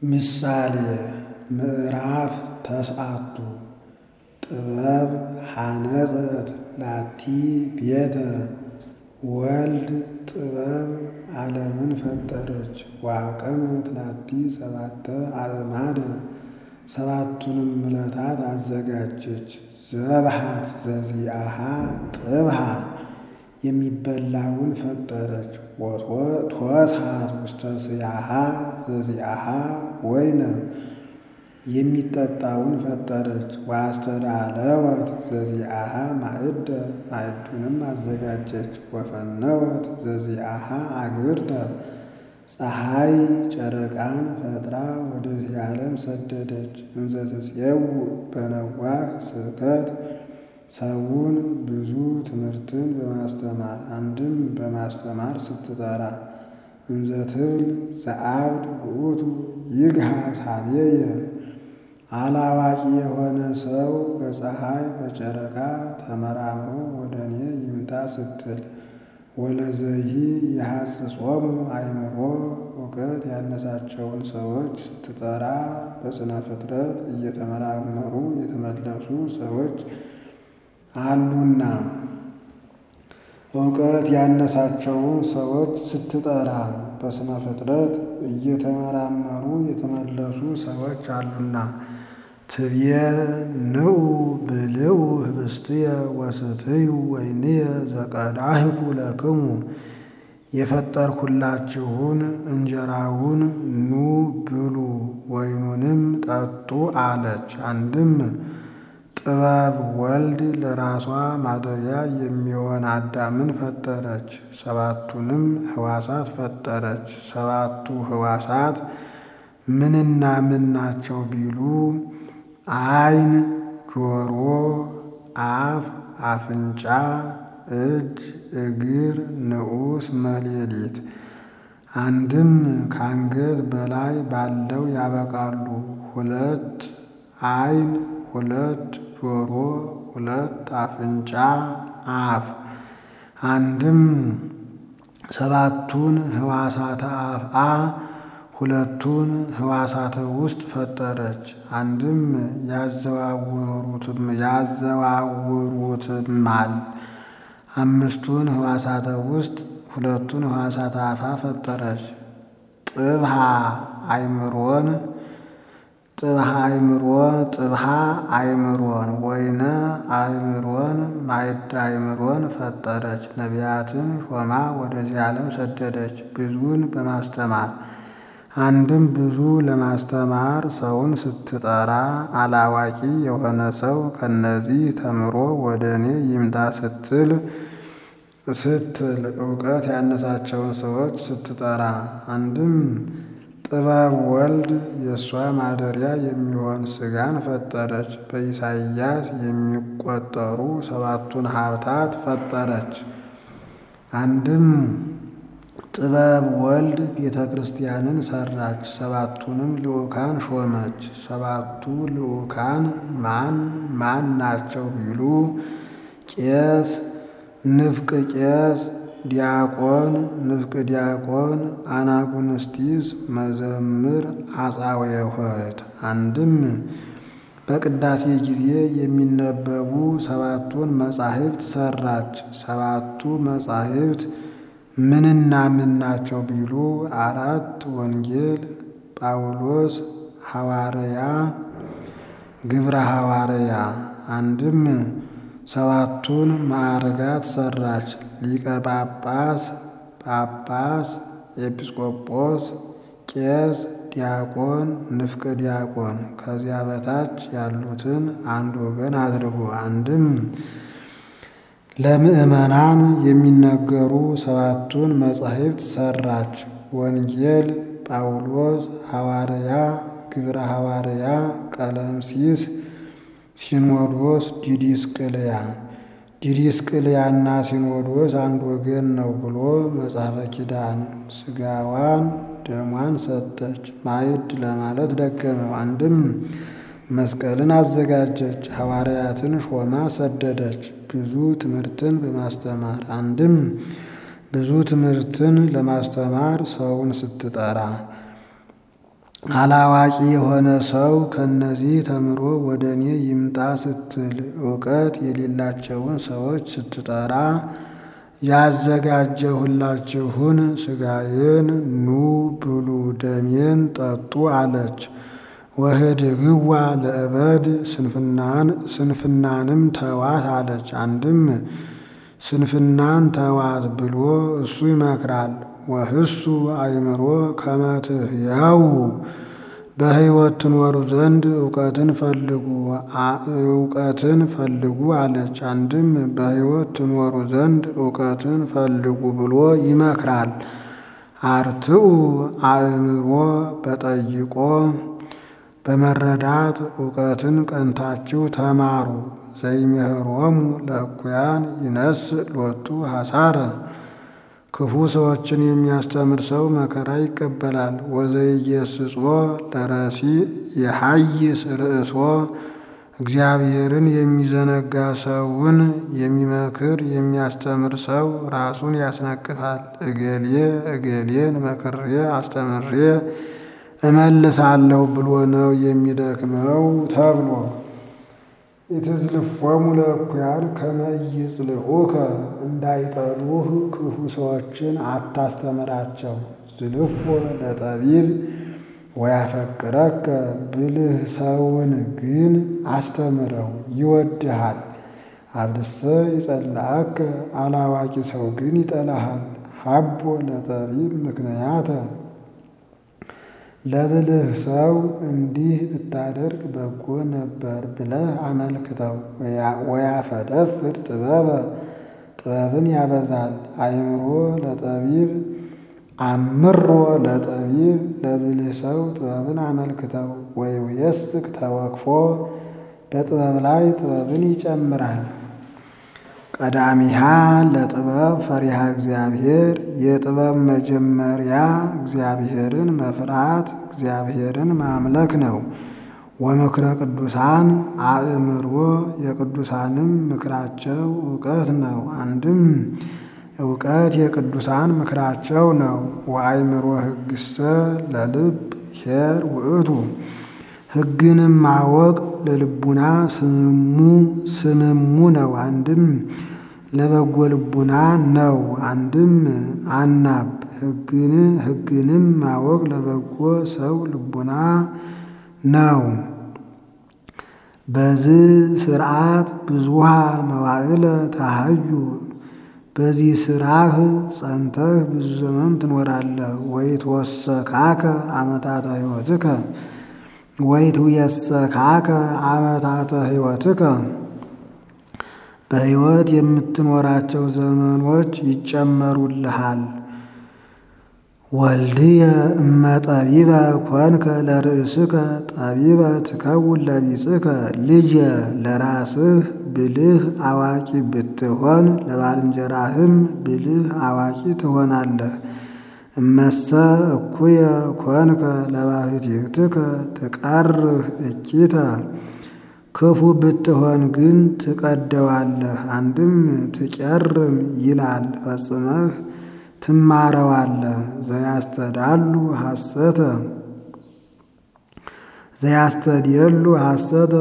ምሳሌ ምዕራፍ ተስዓቱ ጥበብ ሐነጸት ላቲ ቤተ ወልድ ጥበብ ዓለምን ፈጠረች ወአቀመት ላቲ ሰባተ አዕማደ ሰባቱንም ዕለታት አዘጋጀች። ዘብሐት ዘዚአሃ ጥብሃ የሚበላውን ፈጠረች። ወትወስሐት ውስተ ስያሃ ዘዚአሃ ወይነ የሚጠጣውን ፈጠረች። ወአስተዳለወት ዘዚአሃ ማዕደ ማዕዱንም አዘጋጀች። ወፈነወት ዘዚአሃ አግብርተ ፀሐይ ጨረቃን ፈጥራ ወደዚህ ዓለም ሰደደች። እንዘ ትፄውዕ በነዋህ ስብከት ሰውን ብዙ ትምህርትን በማስተማር አንድም በማስተማር ስትጠራ እንዘ ትብል ዘአብድ ውእቱ ይግሃት ኀቤየ አላዋቂ የሆነ ሰው በፀሐይ በጨረቃ ተመራምሮ ወደ እኔ ይምጣ ስትል ወለዘሂ የሐጽጾሙ አእምሮ እውቀት ያነሳቸውን ሰዎች ስትጠራ በስነ ፍጥረት እየተመራመሩ የተመለሱ ሰዎች አሉና እውቀት ያነሳቸውን ሰዎች ስትጠራ በስነ ፍጥረት እየተመራመሩ የተመለሱ ሰዎች አሉና ትብየ ንዑ ብልዑ ህብስትየ ወስትዩ ወይንየ ዘቀዳህኩ ለክሙ የፈጠርኩላችሁን እንጀራውን ኑ ብሉ ወይኑንም ጠጡ አለች። አንድም ጥበብ ወልድ ለራሷ ማደሪያ የሚሆን አዳምን ፈጠረች። ሰባቱንም ሕዋሳት ፈጠረች። ሰባቱ ሕዋሳት ምንና ምን ናቸው ቢሉ ዓይን፣ ጆሮ፣ አፍ፣ አፍንጫ፣ እጅ፣ እግር፣ ንዑስ መሌሊት። አንድም ከአንገት በላይ ባለው ያበቃሉ። ሁለት ዓይን፣ ሁለት ጆሮ፣ ሁለት አፍንጫ፣ አፍ። አንድም ሰባቱን ሕዋሳተ አፍአ ሁለቱን ሕዋሳተ ውስጥ ፈጠረች። አንድም ያዘዋውሩትማል። አምስቱን ሕዋሳተ ውስጥ ሁለቱን ሕዋሳተ አፋ ፈጠረች። ጥብሃ አእምሮን ወይነ አእምሮን ማዕደ አእምሮን ፈጠረች። ነቢያትን ሾማ ወደዚህ ዓለም ሰደደች ብዙን በማስተማር አንድም ብዙ ለማስተማር ሰውን ስትጠራ አላዋቂ የሆነ ሰው ከነዚህ ተምሮ ወደ እኔ ይምጣ ስትል እውቀት ያነሳቸውን ሰዎች ስትጠራ አንድም ጥበብ ወልድ የእሷ ማደሪያ የሚሆን ሥጋን ፈጠረች። በኢሳይያስ የሚቆጠሩ ሰባቱን ሀብታት ፈጠረች። አንድም ጥበብ ወልድ ቤተ ክርስቲያንን ሰራች። ሰባቱንም ልዑካን ሾመች። ሰባቱ ልዑካን ማን ናቸው ቢሉ ቄስ፣ ንፍቅ ቄስ፣ ዲያቆን፣ ንፍቅ ዲያቆን፣ አናጉንስጢስ፣ መዘምር፣ አጻውየ ኆኅት። አንድም በቅዳሴ ጊዜ የሚነበቡ ሰባቱን መጻሕፍት ሰራች። ሰባቱ መጻሕፍት ምንና ምን ናቸው ቢሉ አራት ወንጌል፣ ጳውሎስ ሐዋርያ፣ ግብረ ሐዋርያ። አንድም ሰባቱን ማዕርጋት ሰራች። ሊቀ ጳጳስ፣ ጳጳስ፣ ኤጲስቆጶስ፣ ቄስ፣ ዲያቆን፣ ንፍቅ ዲያቆን። ከዚያ በታች ያሉትን አንድ ወገን አድርጎ አንድም ለምእመናን የሚነገሩ ሰባቱን መጻሕፍት ሰራች። ወንጌል፣ ጳውሎስ ሐዋርያ፣ ግብረ ሐዋርያ፣ ቀለምሲስ፣ ሲኖዶስ፣ ዲድስቅልያ። ዲድስቅልያና ሲኖዶስ አንድ ወገን ነው ብሎ መጽሐፈ ኪዳን ሥጋዋን ደሟን ሰጠች። ማዕድ ለማለት ደገመው። አንድም መስቀልን አዘጋጀች። ሐዋርያትን ሾማ ሰደደች። ብዙ ትምህርትን በማስተማር አንድም ብዙ ትምህርትን ለማስተማር ሰውን ስትጠራ አላዋቂ የሆነ ሰው ከነዚህ ተምሮ ወደ እኔ ይምጣ ስትል እውቀት የሌላቸውን ሰዎች ስትጠራ ያዘጋጀሁላችሁን ሥጋዬን ኑ ብሉ ደሜን ጠጡ አለች። ወህድግዋ ለእበድ ስንፍናንም ተዋት አለች። አንድም ስንፍናን ተዋት ብሎ እሱ ይመክራል። ወህሱ አእምሮ ከመ ትሕያው በሕይወት ትኖሩ ዘንድ እውቀትን ፈልጉ አለች። አንድም በሕይወት ትኖሩ ዘንድ እውቀትን ፈልጉ ብሎ ይመክራል። አርትዑ አእምሮ በጠይቆ በመረዳት እውቀትን ቀንታችሁ ተማሩ። ዘይምህሮሙ ለእኩያን ይነስእ ሎቱ ሐሳረ ክፉ ሰዎችን የሚያስተምር ሰው መከራ ይቀበላል። ወዘኢየስጾ ለረሲዕ የሐይስ ርእሶ እግዚአብሔርን የሚዘነጋ ሰውን የሚመክር የሚያስተምር ሰው ራሱን ያስነቅፋል። እገሌን መክሬ አስተምሬ እመልሳለሁ ብሎ ነው የሚደክመው ተብሎ ኢትዝልፎሙ ለእኩያን ከመ ኢይጽልዑከ እንዳይጠሉህ ክፉ ሰዎችን አታስተምራቸው። ዝልፎ ለጠቢብ ወያፈቅረከ ብልህ ሰውን ግን አስተምረው ይወድሃል። አብድሰ ይጸልአከ አላዋቂ ሰው ግን ይጠላሃል። ሀቦ ለጠቢብ ምክንያተ ለብልህ ሰው እንዲህ ብታደርግ በጎ ነበር ብለህ አመልክተው። ወያፈደፍድ ጥበብን ያበዛል። አእምሮ ለጠቢብ አምሮ ለጠቢብ ለብልህ ሰው ጥበብን አመልክተው። ወይውየስክ ተወክፎ በጥበብ ላይ ጥበብን ይጨምራል። ቀዳሚሃ ለጥበብ ፈሪሃ እግዚአብሔር የጥበብ መጀመሪያ እግዚአብሔርን መፍራት እግዚአብሔርን ማምለክ ነው። ወምክረ ቅዱሳን አእምሮ የቅዱሳንም ምክራቸው እውቀት ነው። አንድም እውቀት የቅዱሳን ምክራቸው ነው። ወአእምሮ ሕግሰ ለልብ ኄር ውእቱ ሕግንም ማወቅ ለልቡና ስምሙ ነው። አንድም ለበጎ ልቡና ነው። አንድም አናብ ሕግንም ማወቅ ለበጎ ሰው ልቡና ነው። በዚህ ሥርዓት ብዙሃ መዋዕለ ታሃዩ በዚህ ሥራህ ጸንተህ ብዙ ዘመን ትኖራለህ። ወይትወሰካከ ዓመታተ ሕይወትከ ወይትውየሰካከ ዓመታተ ሕይወትከ በሕይወት የምትኖራቸው ዘመኖች ይጨመሩልሃል። ወልድየ እመ ጠቢበ ኮንከ ለርእስከ ጠቢበ ትከውን ለቢጽከ ልጄ ለራስህ ብልህ አዋቂ ብትሆን ለባልንጀራህም ብልህ አዋቂ ትሆናለህ። እመሰ እኩየ ኮንከ ለባሕቲትከ ትቀርህ እኪተ ክፉ ብትሆን ግን ትቀደዋለህ። አንድም ትቄርም ይላል ፈጽመህ ትማረዋለህ። ዘያስተድየሉ ሐሰተ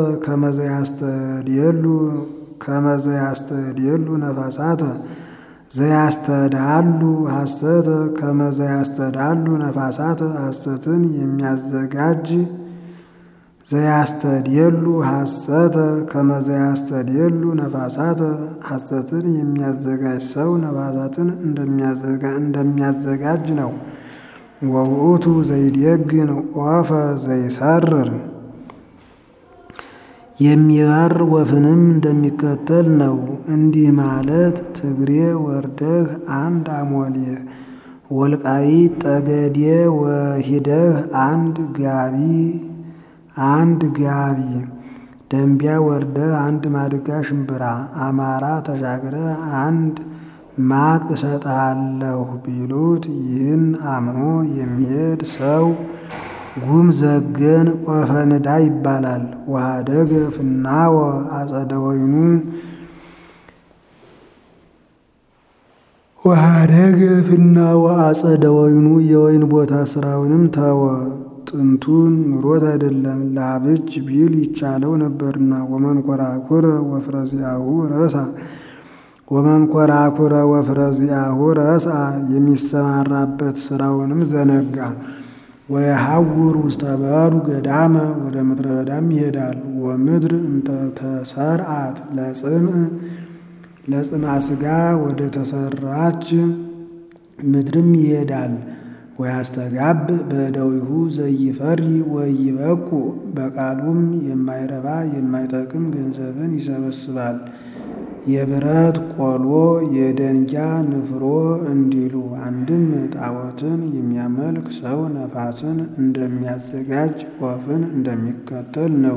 ከመዘያስተድየሉ ነፋሳተ ዘያስተዳሉ ሐሰተ ከመዘያስተዳሉ ነፋሳተ ሐሰትን የሚያዘጋጅ ዘያስተድየሉ ሐሰተ ከመዘያስተድየሉ ነፋሳተ ሐሰትን የሚያዘጋጅ ሰው ነፋሳትን እንደሚያዘጋጅ ነው። ወውእቱ ዘይዴግን ወፈ ዘይሰርር የሚበር ወፍንም እንደሚከተል ነው። እንዲህ ማለት ትግሬ ወርደህ አንድ አሞሌ፣ ወልቃይት ጠገዴ ወሂደህ አንድ ጋቢ፣ ደንቢያ ወርደህ አንድ ማድጋ ሽምብራ፣ አማራ ተሻግረህ አንድ ማቅ እሰጥሃለሁ ቢሉት ይህን አምኖ የሚሄድ ሰው ጉም ዘገን ወፈንዳ ይባላል። ወኀደገ ፍናወ አጸደ ወይኑ የወይን ቦታ ስራውንም ተወ። ጥንቱን ኑሮት አይደለም ላብጅ ቢል ይቻለው ነበርና። ወመንኰራኵረ ወፍረዚአሁ ረሳ ወመንኰራኵረ ወፍረዚአሁ ረሳ የሚሰማራበት ስራውንም ዘነጋ። ወየሐውር ውስተ በዱ ገዳመ ወደ ምድረ በዳም ይሄዳል። ወምድር እንተ ተሰርዓት ለጽምአ ሥጋ ወደ ተሰራች ምድርም ይሄዳል። ወያስተጋብ በእደዊሁ ዘይፈሪ ወይበቁ በቃሉም የማይረባ የማይጠቅም ገንዘብን ይሰበስባል። የብረት ቆሎ የደንጊያ ንፍሮ እንዲሉ አንድም ጣዖትን የሚያመልክ ሰው ነፋስን እንደሚያዘጋጅ ወፍን እንደሚከተል ነው።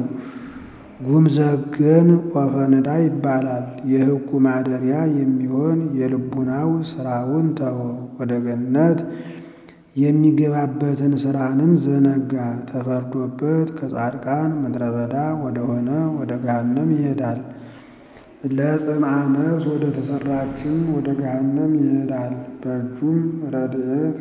ጉምዘገን ወፈ ንዳ ይባላል። የሕጉ ማደሪያ የሚሆን የልቡናው ስራውን ተወ። ወደ ገነት የሚገባበትን ስራንም ዘነጋ። ተፈርዶበት ከጻድቃን ምድረ በዳ ወደሆነ ወደ ገሃነም ይሄዳል። ለጽምአ ነፍስ ወደ ተሰራችም ወደ ገሃነም ይሄዳል። በእጁም ረድኤት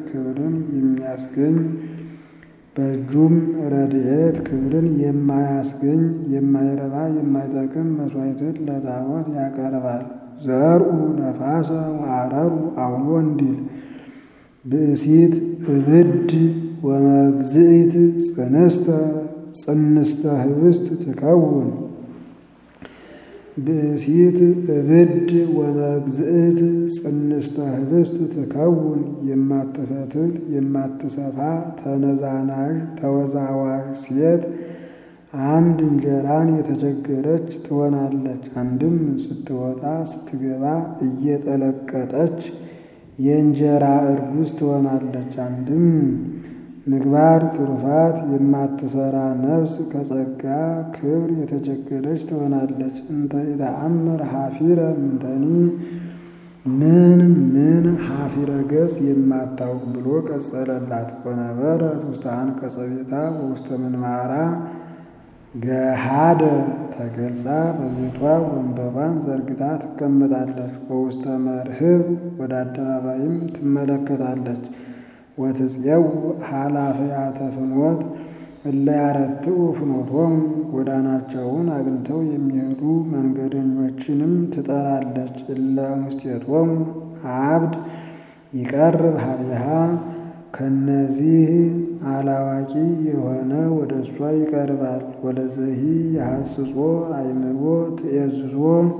ክብርን የማያስገኝ የማይረባ የማይጠቅም መሥዋዕትን ለጣዖት ያቀርባል። ዘርኡ ነፋሰ ወአረሩ አውሎ እንዲል ብእሲት እብድ ወመግዝእት ጽንስተ ህብስት ትከውን። ብእሲት እብድ ወመግዝእት ጽንስተ ህብስት ትከውን። የማትፈትል የማትሰፋ ተነዛናዥ ተወዛዋዥ ሴት አንድ እንጀራን የተቸገረች ትሆናለች። አንድም ስትወጣ ስትገባ እየጠለቀጠች የእንጀራ እርጉዝ ትሆናለች። አንድም ምግባር ትሩፋት የማትሰራ ነፍስ ከጸጋ ክብር የተቸገረች ትሆናለች። እንተ ኢተአምር ኀፊረ ምንተኒ ምን ኀፊረ ገጽ የማታውቅ ብሎ ቀጸለላት። ወነበረት ውስተ አንቀጸ ቤታ ወውስተ ምንማራ ገሃደ ተገልጻ በቤቷ ወንበሯን ዘርግታ ትቀመጣለች። ወውስተ መርህብ ወደ አደባባይም ትመለከታለች። ወትጽየው ኃላፊያተ ፍኖት እለ ያረትዑ ፍኖቶሙ ጎዳናቸውን አግኝተው የሚሄዱ መንገደኞችንም ትጠራለች። እለ ሙስቴቶሙ አብድ ይቀርብ ኀቤሃ ከነዚህ አላዋቂ የሆነ ወደ እሷ ይቀርባል። ወለዘሂ የሐስጾ አእምሮ ትእዝዞ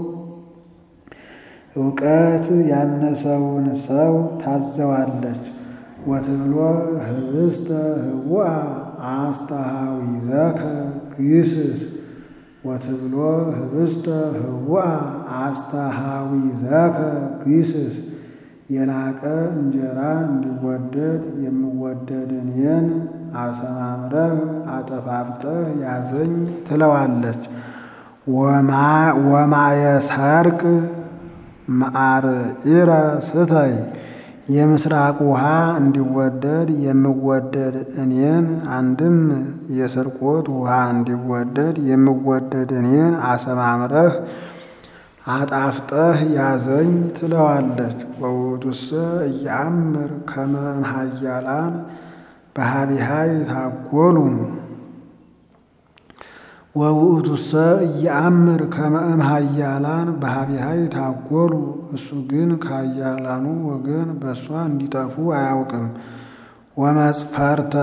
እውቀት ያነሰውን ሰው ታዘዋለች። ወትብሎ ህብስተ ህቡአ አስተሃዊዘከ ግስስ ወትብሎ ህብስተ ህቡአ አስተሃዊዘከ ግስስ የላቀ እንጀራ እንዲወደድ የምወደድ እኔን አሰማምረህ አጠፋፍጠህ ያዘኝ ትለዋለች። ወማየሰርቅ መዓርኢረ ስተይ የምስራቅ ውሃ እንዲወደድ የምወደድ እኔን አንድም የስርቆት ውሃ እንዲወደድ የምወደድ እኔን አሰማምረህ አጣፍጠህ ያዘኝ ትለዋለች። ወውእቱሰ ኢየአምር ከመ እምኃያላን በኀቤሃ ይታጐሉ ወውእቱሰ ኢየአምር ከመ እምኃያላን በኀቤሃ ይታጐሉ እሱ ግን ከኃያላኑ ወገን በእሷ እንዲጠፉ አያውቅም። ወመጽፈርተ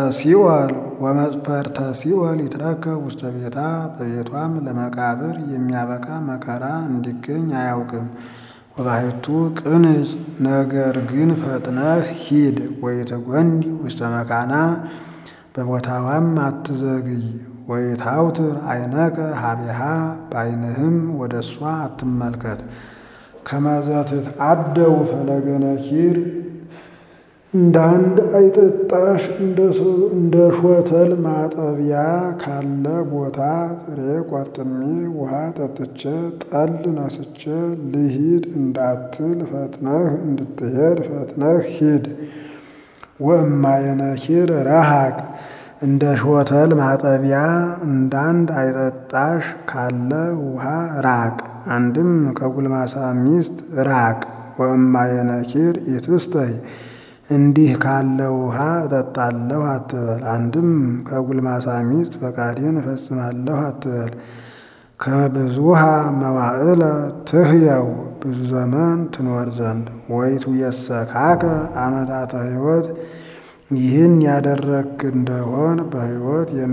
ሲኦል ይትረከብ ውስተ ቤታ በቤቷም ለመቃብር የሚያበቃ መከራ እንዲገኝ አያውቅም። ወባሕቱ ቅንጽ ነገር ግን ፈጥነህ ሂድ። ወኢትጐንዲ ውስተ መካና በቦታዋም አትዘግይ። ወኢታውትር ዓይነከ ኀቤሃ በዓይንህም ወደ እሷ አትመልከት። ከመ ዘትትዓደው ፈለገ ነኪር እንዳንድ አይጠጣሽ እንደ ሾተል ማጠቢያ ካለ ቦታ ጥሬ ቆርጥሜ ውሃ ጠጥቼ ጠል ነስቼ ልሂድ እንዳትል ፈጥነህ እንድትሄድ ፈጥነህ ሂድ። ወእማየ ነኪር ረሃቅ እንደ ሾተል ማጠቢያ እንዳንድ አይጠጣሽ ካለ ውሃ ራቅ። አንድም ከጉልማሳ ሚስት ራቅ። ወእማየ ነኪር ኢትስተይ እንዲህ ካለ ውሃ እጠጣለሁ አትበል። አንድም ከጉልማሳ ሚስት ፈቃዴን እፈጽማለሁ አትበል። ከብዙሃ መዋዕለ ትህየው ብዙ ዘመን ትኖር ዘንድ ወይቱ የሰካከ ዓመታተ ሕይወት ይህን ያደረግክ እንደሆን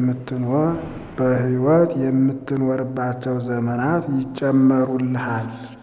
በሕይወት የምትኖርባቸው ዘመናት ይጨመሩልሃል።